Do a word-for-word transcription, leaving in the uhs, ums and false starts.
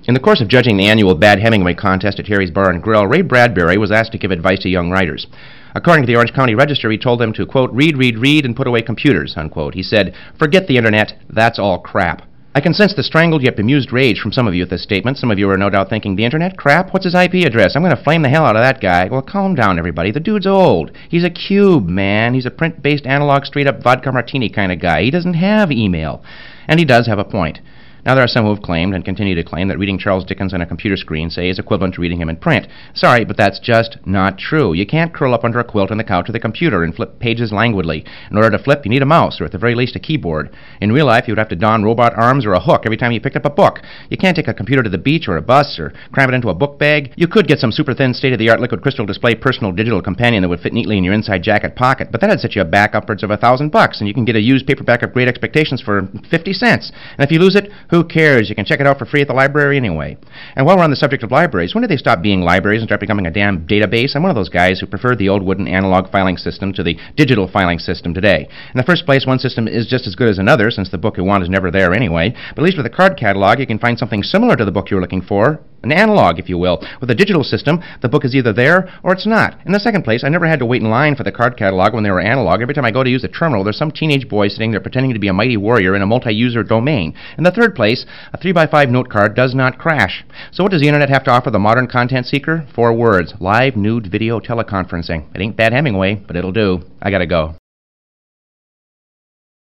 In the course of judging the annual Bad Hemingway contest at Harry's Bar and Grill, Ray Bradbury was asked to give advice to young writers. According to the Orange County Register, he told them to, quote, read, read, read, and put away computers, unquote. He said, forget the internet, that's all crap. I can sense the strangled yet bemused rage from some of you at this statement. Some of you are no doubt thinking, the internet? Crap? What's his I P address? I'm going to flame the hell out of that guy. Well, calm down, everybody. The dude's old. He's a cube, man. He's a print-based, analog, straight-up vodka martini kind of guy. He doesn't have email. And he does have a point. Now, there are some who have claimed and continue to claim that reading Charles Dickens on a computer screen, say, is equivalent to reading him in print. Sorry, but that's just not true. You can't curl up under a quilt on the couch of the computer and flip pages languidly. In order to flip, you need a mouse, or at the very least a keyboard. In real life, you would have to don robot arms or a hook every time you picked up a book. You can't take a computer to the beach or a bus or cram it into a book bag. You could get some super-thin, state-of-the-art liquid crystal display personal digital companion that would fit neatly in your inside jacket pocket, but that'd set you back upwards of a thousand bucks, and you can get a used paperback of Great Expectations for fifty cents. And if you lose it, who cares? You can check it out for free at the library anyway. And while we're on the subject of libraries, when did they stop being libraries and start becoming a damn database? I'm one of those guys who preferred the old wooden analog filing system to the digital filing system today. In the first place, one system is just as good as another, since the book you want is never there anyway. But at least with a card catalog, you can find something similar to the book you're looking for. An analog, if you will. With a digital system, the book is either there or it's not. In the second place, I never had to wait in line for the card catalog when they were analog. Every time I go to use the terminal, there's some teenage boy sitting there pretending to be a mighty warrior in a multi-user domain. In the third place, a three by five note card does not crash. So what does the internet have to offer the modern content seeker? Four words. Live, nude, video, teleconferencing. It ain't Bad Hemingway, but it'll do. I gotta go.